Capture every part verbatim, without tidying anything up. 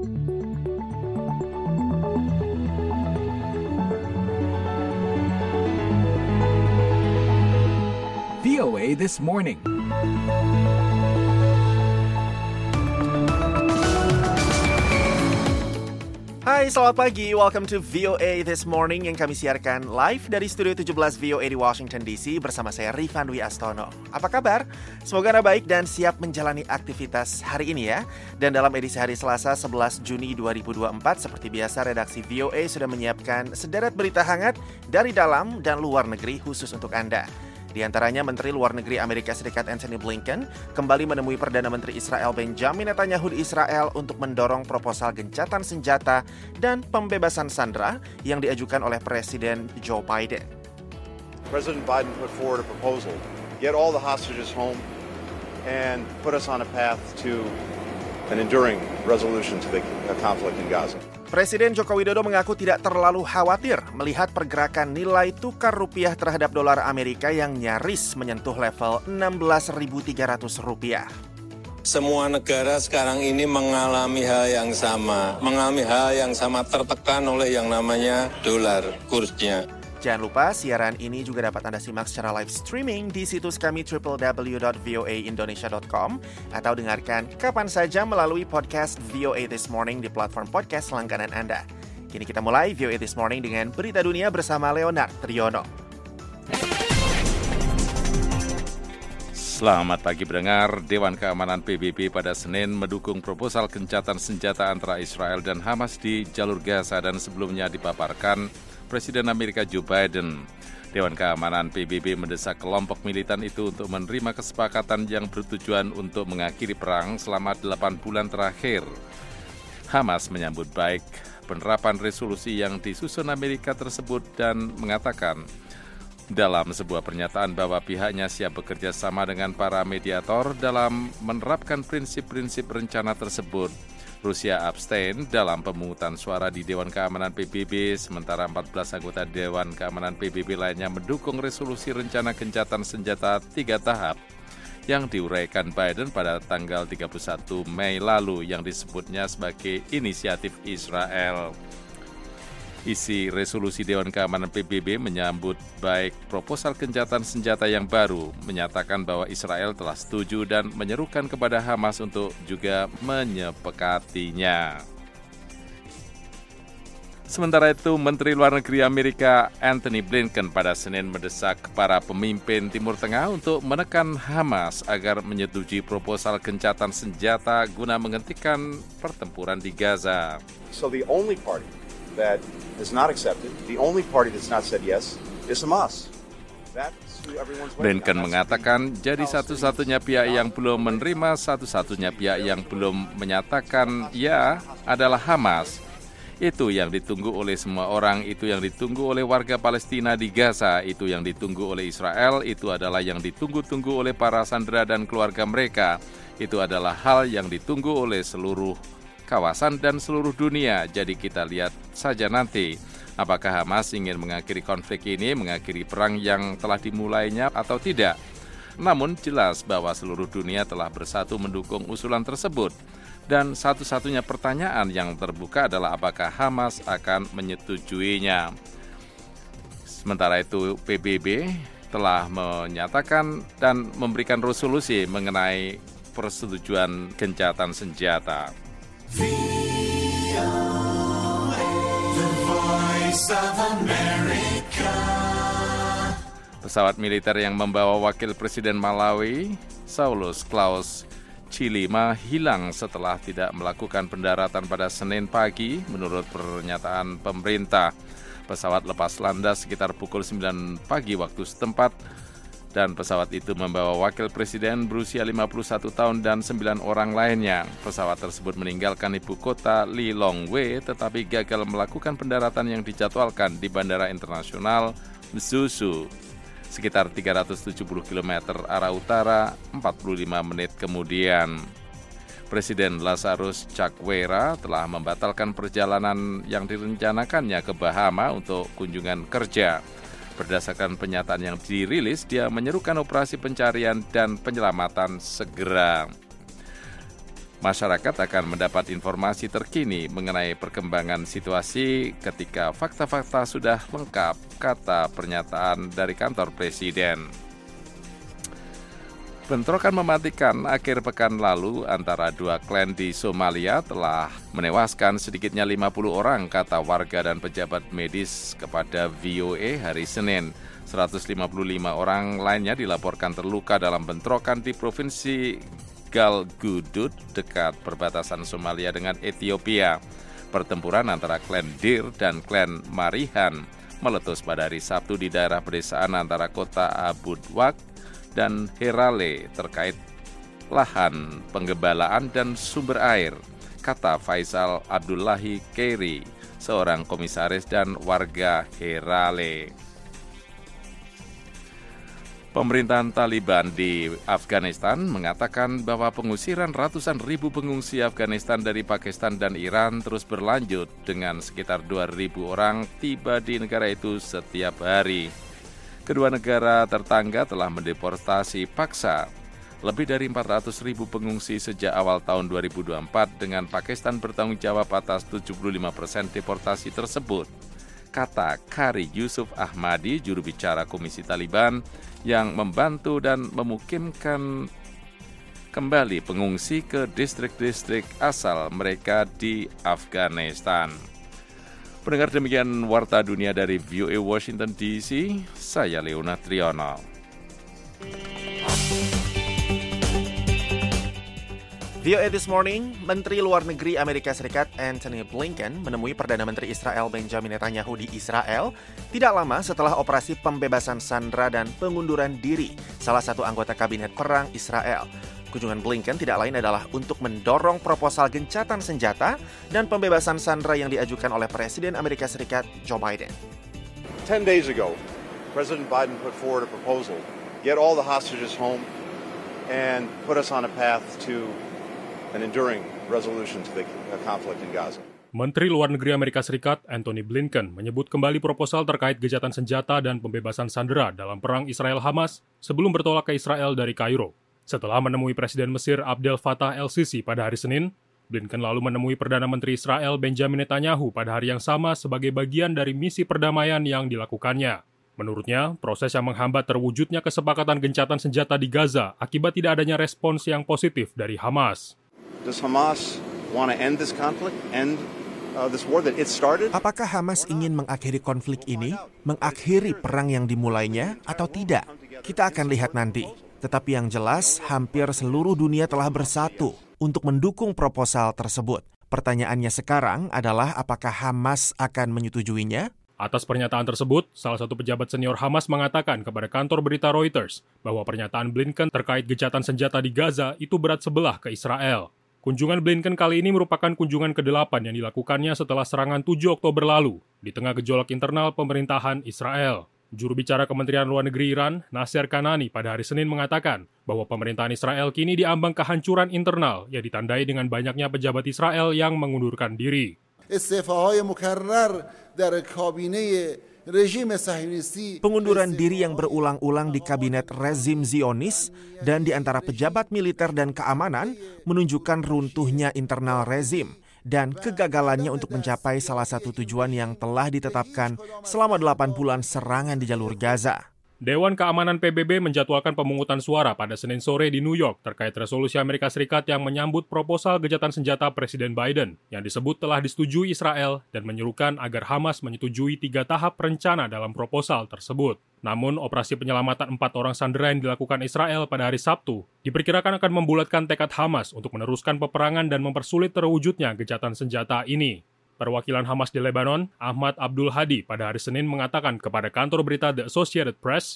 V O A This Morning. Hai, selamat pagi. Welcome to V O A This Morning yang kami siarkan live dari Studio tujuh belas V O A di Washington D C bersama saya Rifan Dwi Astono. Apa kabar? Semoga Anda baik dan siap menjalani aktivitas hari ini ya. Dan dalam edisi hari Selasa sebelas Juni dua ribu dua puluh empat, seperti biasa redaksi V O A sudah menyiapkan sederet berita hangat dari dalam dan luar negeri khusus untuk Anda. Di antaranya, Menteri Luar Negeri Amerika Serikat Antony Blinken kembali menemui Perdana Menteri Israel Benjamin Netanyahu di Israel untuk mendorong proposal gencatan senjata dan pembebasan sandera yang diajukan oleh Presiden Joe Biden. President Biden put forward a proposal, get all the hostages home and put us on a path to an enduring resolution to the conflict in Gaza. Presiden Joko Widodo mengaku tidak terlalu khawatir melihat pergerakan nilai tukar rupiah terhadap dolar Amerika yang nyaris menyentuh level enam belas ribu tiga ratus rupiah. Semua negara sekarang ini mengalami hal yang sama, mengalami hal yang sama tertekan oleh yang namanya dolar kursnya. Jangan lupa siaran ini juga dapat Anda simak secara live streaming di situs kami w w w dot v o a indonesia dot com atau dengarkan kapan saja melalui podcast V O A This Morning di platform podcast langganan Anda. Kini kita mulai V O A This Morning dengan berita dunia bersama Leonard Triono. Selamat pagi pendengar. Dewan Keamanan P B B pada Senin mendukung proposal gencatan senjata antara Israel dan Hamas di jalur Gaza dan sebelumnya dipaparkan Presiden Amerika Joe Biden. Dewan Keamanan P B B mendesak kelompok militan itu untuk menerima kesepakatan yang bertujuan untuk mengakhiri perang selama delapan bulan terakhir. Hamas menyambut baik penerapan resolusi yang disusun Amerika tersebut dan mengatakan dalam sebuah pernyataan bahwa pihaknya siap bekerja sama dengan para mediator dalam menerapkan prinsip-prinsip rencana tersebut. Rusia abstain dalam pemungutan suara di Dewan Keamanan P B B, sementara empat belas anggota Dewan Keamanan P B B lainnya mendukung resolusi rencana gencatan senjata tiga tahap yang diuraikan Biden pada tanggal tiga puluh satu Mei lalu yang disebutnya sebagai inisiatif Israel. Isi resolusi Dewan Keamanan P B B menyambut baik proposal gencatan senjata yang baru, menyatakan bahwa Israel telah setuju dan menyerukan kepada Hamas untuk juga menyepakatinya. Sementara itu, Menteri Luar Negeri Amerika Antony Blinken pada Senin mendesak para pemimpin Timur Tengah untuk menekan Hamas agar menyetujui proposal gencatan senjata guna menghentikan pertempuran di Gaza. So the only party that has not accepted, the only party that's not said yes, is Hamas. Blinken mengatakan, jadi satu-satunya pihak yang belum menerima, satu-satunya pihak yang belum menyatakan ya adalah Hamas. Itu yang ditunggu oleh semua orang, itu yang ditunggu oleh warga Palestina di Gaza, itu yang ditunggu oleh Israel, itu adalah yang ditunggu-tunggu oleh para sandera dan keluarga mereka. Itu adalah hal yang ditunggu oleh seluruh kawasan dan seluruh dunia. Jadi kita lihat saja nanti apakah Hamas ingin mengakhiri konflik ini, mengakhiri perang yang telah dimulainya atau tidak. Namun jelas bahwa seluruh dunia telah bersatu mendukung usulan tersebut. Dan satu-satunya pertanyaan yang terbuka adalah apakah Hamas akan menyetujuinya. Sementara itu P B B telah menyatakan dan memberikan resolusi mengenai persetujuan gencatan senjata. Pesawat militer yang membawa Wakil Presiden Malawi, Saulus Klaus Chilima, hilang setelah tidak melakukan pendaratan pada Senin pagi, menurut pernyataan pemerintah. Pesawat lepas landas sekitar pukul sembilan pagi waktu setempat, dan pesawat itu membawa Wakil Presiden berusia lima puluh satu tahun dan sembilan orang lainnya. Pesawat tersebut meninggalkan ibu kota Lilongwe tetapi gagal melakukan pendaratan yang dijadwalkan di Bandara Internasional Mzuzu. Sekitar tiga ratus tujuh puluh kilometer arah utara, empat puluh lima menit kemudian. Presiden Lazarus Chakwera telah membatalkan perjalanan yang direncanakannya ke Bahama untuk kunjungan kerja. Berdasarkan pernyataan yang dirilis, dia menyerukan operasi pencarian dan penyelamatan segera. Masyarakat akan mendapat informasi terkini mengenai perkembangan situasi ketika fakta-fakta sudah lengkap, kata pernyataan dari kantor Presiden. Bentrokan mematikan akhir pekan lalu antara dua klan di Somalia telah menewaskan sedikitnya lima puluh orang, kata warga dan pejabat medis kepada V O A hari Senin. seratus lima puluh lima orang lainnya dilaporkan terluka dalam bentrokan di Provinsi Galgudud dekat perbatasan Somalia dengan Ethiopia. Pertempuran antara klan Dir dan klan Marihan meletus pada hari Sabtu di daerah pedesaan antara kota Abudwak dan Herale terkait lahan, penggembalaan dan sumber air, kata Faisal Abdullahi Keiri, seorang komisaris dan warga Herale. Pemerintahan Taliban di Afghanistan mengatakan bahwa pengusiran ratusan ribu pengungsi Afghanistan dari Pakistan dan Iran terus berlanjut dengan sekitar dua ribu orang tiba di negara itu setiap hari. Kedua negara tetangga telah mendeportasi paksa lebih dari empat ratus ribu pengungsi sejak awal tahun dua ribu dua puluh empat dengan Pakistan bertanggung jawab atas tujuh puluh lima persen deportasi tersebut, kata Qari Yusuf Ahmadi, juru bicara Komisi Taliban yang membantu dan memukimkan kembali pengungsi ke distrik-distrik asal mereka di Afghanistan. Pendengar, demikian Warta Dunia dari V O A Washington D C, saya Leona Triono. V O A This Morning, Menteri Luar Negeri Amerika Serikat Antony Blinken menemui Perdana Menteri Israel Benjamin Netanyahu di Israel tidak lama setelah operasi pembebasan sandera dan pengunduran diri salah satu anggota kabinet perang Israel. Kunjungan Blinken tidak lain adalah untuk mendorong proposal gencatan senjata dan pembebasan sandera yang diajukan oleh Presiden Amerika Serikat Joe Biden. Ten days ago, President Biden put forward a proposal, get all the hostages home and put us on a path to an enduring resolution to the conflict in Gaza. Menteri Luar Negeri Amerika Serikat Antony Blinken menyebut kembali proposal terkait gencatan senjata dan pembebasan sandera dalam perang Israel-Hamas sebelum bertolak ke Israel dari Kairo. Setelah menemui Presiden Mesir Abdel Fattah el-Sisi pada hari Senin, Blinken lalu menemui Perdana Menteri Israel Benjamin Netanyahu pada hari yang sama sebagai bagian dari misi perdamaian yang dilakukannya. Menurutnya, proses yang menghambat terwujudnya kesepakatan gencatan senjata di Gaza akibat tidak adanya respons yang positif dari Hamas. Does Hamas want to end this conflict, end uh, this war that it started? Apakah Hamas ingin mengakhiri konflik ini, mengakhiri perang yang dimulainya, atau tidak? Kita akan lihat nanti. Tetapi yang jelas, hampir seluruh dunia telah bersatu untuk mendukung proposal tersebut. Pertanyaannya sekarang adalah apakah Hamas akan menyetujuinya? Atas pernyataan tersebut, salah satu pejabat senior Hamas mengatakan kepada kantor berita Reuters bahwa pernyataan Blinken terkait gencatan senjata di Gaza itu berat sebelah ke Israel. Kunjungan Blinken kali ini merupakan kunjungan kedelapan yang dilakukannya setelah serangan tujuh Oktober lalu di tengah gejolak internal pemerintahan Israel. Juru bicara Kementerian Luar Negeri Iran, Nasser Kanani, pada hari Senin mengatakan bahwa pemerintahan Israel kini diambang kehancuran internal yang ditandai dengan banyaknya pejabat Israel yang mengundurkan diri. استعفاهای مکرر در کابینه رژیم صهیونیستی. Pengunduran diri yang berulang-ulang di kabinet rezim Zionis dan di antara pejabat militer dan keamanan menunjukkan runtuhnya internal rezim dan kegagalannya untuk mencapai salah satu tujuan yang telah ditetapkan selama delapan bulan serangan di jalur Gaza. Dewan Keamanan P B B menjadwalkan pemungutan suara pada Senin sore di New York terkait resolusi Amerika Serikat yang menyambut proposal gencatan senjata Presiden Biden yang disebut telah disetujui Israel dan menyerukan agar Hamas menyetujui tiga tahap rencana dalam proposal tersebut. Namun, operasi penyelamatan empat orang sandera yang dilakukan Israel pada hari Sabtu diperkirakan akan membulatkan tekad Hamas untuk meneruskan peperangan dan mempersulit terwujudnya gencatan senjata ini. Perwakilan Hamas di Lebanon, Ahmad Abdul Hadi, pada hari Senin mengatakan kepada kantor berita The Associated Press,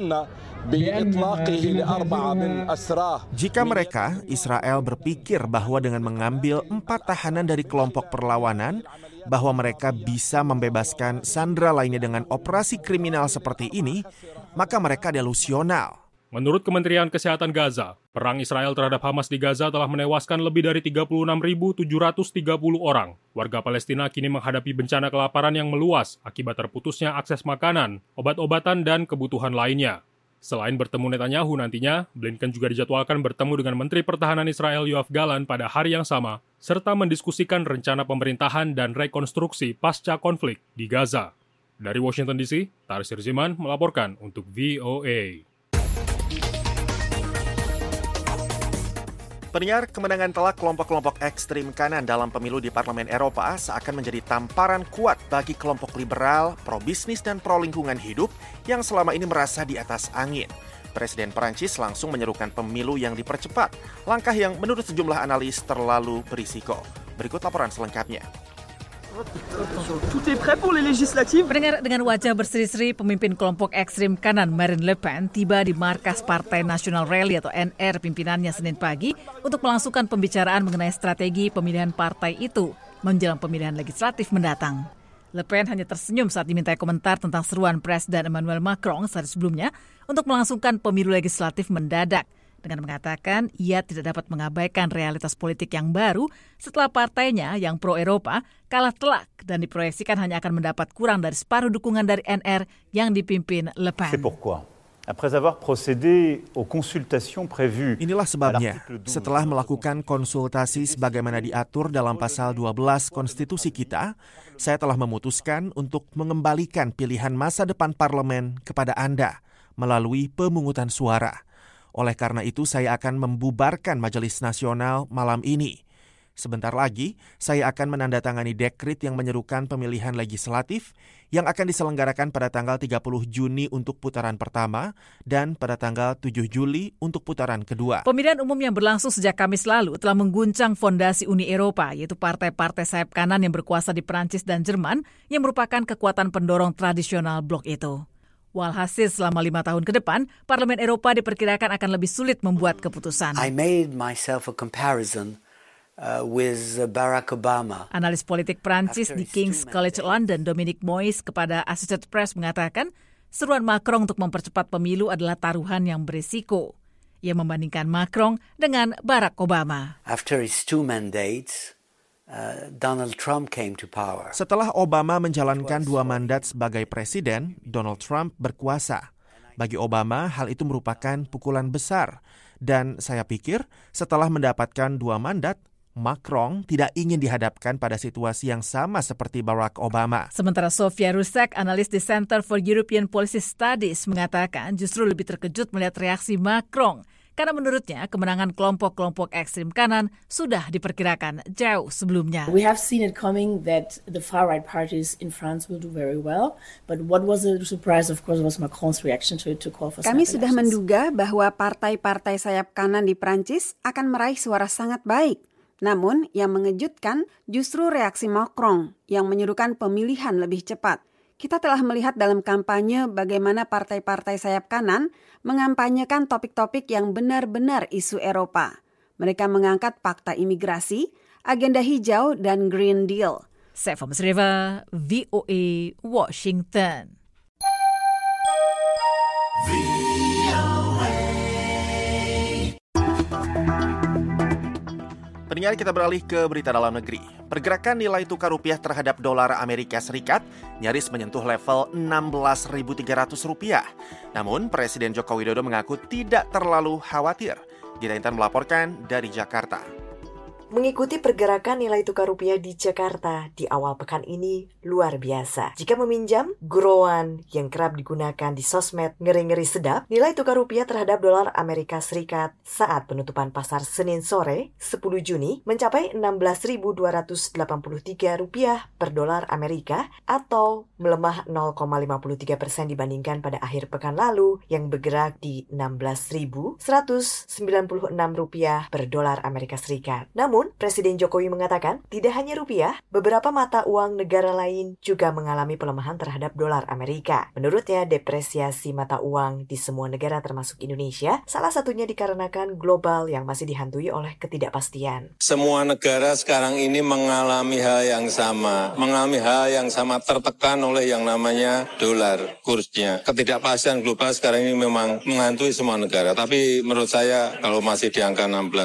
jika mereka, Israel, berpikir bahwa dengan mengambil empat tahanan dari kelompok perlawanan, bahwa mereka bisa membebaskan sandera lainnya dengan operasi kriminal seperti ini, maka mereka delusional. Menurut Kementerian Kesehatan Gaza, perang Israel terhadap Hamas di Gaza telah menewaskan lebih dari tiga puluh enam ribu tujuh ratus tiga puluh orang. Warga Palestina kini menghadapi bencana kelaparan yang meluas akibat terputusnya akses makanan, obat-obatan, dan kebutuhan lainnya. Selain bertemu Netanyahu nantinya, Blinken juga dijadwalkan bertemu dengan Menteri Pertahanan Israel Yoav Gallant pada hari yang sama, serta mendiskusikan rencana pemerintahan dan rekonstruksi pasca konflik di Gaza. Dari Washington D C, Taris Hirziman melaporkan untuk V O A. Pendengar, kemenangan telak kelompok-kelompok ekstrim kanan dalam pemilu di Parlemen Eropa seakan menjadi tamparan kuat bagi kelompok liberal, pro-bisnis, dan pro-lingkungan hidup yang selama ini merasa di atas angin. Presiden Perancis langsung menyerukan pemilu yang dipercepat, langkah yang menurut sejumlah analis terlalu berisiko. Berikut laporan selengkapnya. Pendengar, dengan wajah berseri-seri, pemimpin kelompok ekstrim kanan Marine Le Pen tiba di markas Partai National Rally atau N R pimpinannya Senin pagi untuk melangsungkan pembicaraan mengenai strategi pemilihan partai itu menjelang pemilihan legislatif mendatang. Le Pen hanya tersenyum saat dimintai komentar tentang seruan Presiden Emmanuel Macron sehari sebelumnya untuk melangsungkan pemilu legislatif mendadak, dengan mengatakan ia tidak dapat mengabaikan realitas politik yang baru setelah partainya yang pro-Eropa kalah telak dan diproyeksikan hanya akan mendapat kurang dari separuh dukungan dari N R yang dipimpin Le Pen. Inilah sebabnya, setelah melakukan konsultasi sebagaimana diatur dalam pasal dua belas konstitusi kita, saya telah memutuskan untuk mengembalikan pilihan masa depan parlemen kepada Anda melalui pemungutan suara. Oleh karena itu, saya akan membubarkan Majelis Nasional malam ini. Sebentar lagi, saya akan menandatangani dekret yang menyerukan pemilihan legislatif yang akan diselenggarakan pada tanggal tiga puluh Juni untuk putaran pertama dan pada tanggal tujuh Juli untuk putaran kedua. Pemilihan umum yang berlangsung sejak Kamis lalu telah mengguncang fondasi Uni Eropa, yaitu partai-partai sayap kanan yang berkuasa di Perancis dan Jerman yang merupakan kekuatan pendorong tradisional blok itu. Walhasil selama lima tahun ke depan, Parlemen Eropa diperkirakan akan lebih sulit membuat keputusan. I made myself a comparison uh, with Barack Obama. Analis politik Prancis di King's College London, Dominique Moyes, kepada Associated Press mengatakan, seruan Macron untuk mempercepat pemilu adalah taruhan yang berisiko. Ia membandingkan Macron dengan Barack Obama. After his two mandates, Uh, Donald Trump came to power. Setelah Obama menjalankan dua mandat sebagai presiden, Donald Trump berkuasa. Bagi Obama, hal itu merupakan pukulan besar. Dan saya pikir setelah mendapatkan dua mandat, Macron tidak ingin dihadapkan pada situasi yang sama seperti Barack Obama. Sementara Sofia Rusek, analis di Center for European Policy Studies, mengatakan justru lebih terkejut melihat reaksi Macron. Karena menurutnya kemenangan kelompok-kelompok ekstrim kanan sudah diperkirakan jauh sebelumnya. We have seen it coming that the far-right parties in France will do very well, but what was a surprise, of course, was Macron's reaction to it to call for. Kami sudah menduga bahwa partai-partai sayap kanan di Prancis akan meraih suara sangat baik. Namun, yang mengejutkan justru reaksi Macron yang menyerukan pemilihan lebih cepat. Kita telah melihat dalam kampanye bagaimana partai-partai sayap kanan mengampanyekan topik-topik yang benar-benar isu Eropa. Mereka mengangkat fakta imigrasi, agenda hijau, dan Green Deal. Seva Mesreva, V O A, Washington. Pendengar, kita beralih ke berita dalam negeri. Pergerakan nilai tukar rupiah terhadap dolar Amerika Serikat nyaris menyentuh level enam belas ribu tiga ratus rupiah. Namun, Presiden Joko Widodo mengaku tidak terlalu khawatir. Gita Intan melaporkan dari Jakarta. Mengikuti pergerakan nilai tukar rupiah di Jakarta di awal pekan ini luar biasa. Jika meminjam guroan yang kerap digunakan di sosmed ngeri-ngeri sedap, nilai tukar rupiah terhadap dolar Amerika Serikat saat penutupan pasar Senin sore sepuluh Juni mencapai enam belas ribu dua ratus delapan puluh tiga rupiah per dolar Amerika atau melemah nol koma lima tiga persen dibandingkan pada akhir pekan lalu yang bergerak di enam belas ribu seratus sembilan puluh enam rupiah per dolar Amerika Serikat. Namun Presiden Jokowi mengatakan tidak hanya rupiah, beberapa mata uang negara lain juga mengalami pelemahan terhadap dolar Amerika. Menurutnya, depresiasi mata uang di semua negara termasuk Indonesia, salah satunya dikarenakan global yang masih dihantui oleh ketidakpastian. Semua negara sekarang ini mengalami hal yang sama, mengalami hal yang sama tertekan oleh yang namanya dolar kursnya. Ketidakpastian global sekarang ini memang menghantui semua negara, tapi menurut saya kalau masih di angka enam belas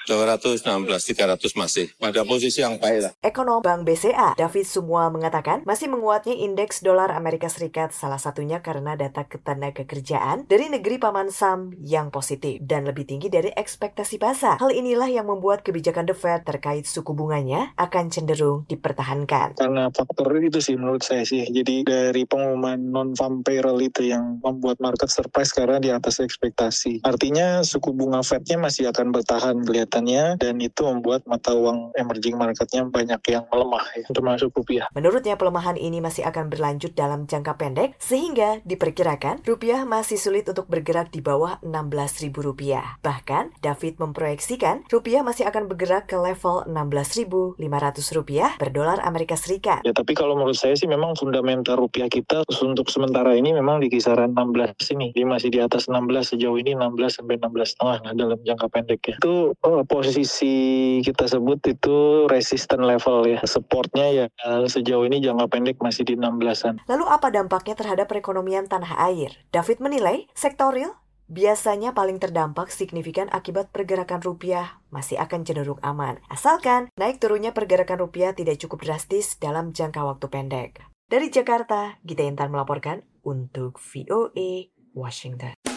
dua ratus enam belas, tiga ratus masih pada posisi yang baik lah. Ekonom Bank B C A, David Sumual mengatakan masih menguatnya indeks dolar Amerika Serikat salah satunya karena data ketenagakerjaan dari negeri paman Sam yang positif dan lebih tinggi dari ekspektasi pasar. Hal inilah yang membuat kebijakan The Fed terkait suku bunganya akan cenderung dipertahankan. Karena faktor itu sih menurut saya sih. Jadi dari pengumuman non-farm payroll itu yang membuat market surprise karena di atas ekspektasi. Artinya suku bunga Fed-nya masih akan bertahan kelihatannya dan itu membuat mata uang emerging marketnya banyak yang melemah ya, termasuk rupiah. Menurutnya pelemahan ini masih akan berlanjut dalam jangka pendek sehingga diperkirakan rupiah masih sulit untuk bergerak di bawah enam belas ribu rupiah. Bahkan David memproyeksikan rupiah masih akan bergerak ke level enam belas ribu lima ratus rupiah per dolar Amerika Serikat. Ya tapi kalau menurut saya sih memang fundamental rupiah kita untuk sementara ini memang di kisaran enam belas ini. Dia masih di atas enam belas sejauh ini enam belas sampai enam belas setengah nah, dalam jangka pendek ya. Itu oh, posisi kita sebut itu resistant level ya. Supportnya ya sejauh ini jangka pendek masih di enam belasan. Lalu apa dampaknya terhadap perekonomian tanah air? David menilai sektor real biasanya paling terdampak signifikan akibat pergerakan rupiah masih akan cenderung aman. Asalkan naik turunnya pergerakan rupiah tidak cukup drastis dalam jangka waktu pendek. Dari Jakarta, Gita Intan melaporkan untuk V O A Washington.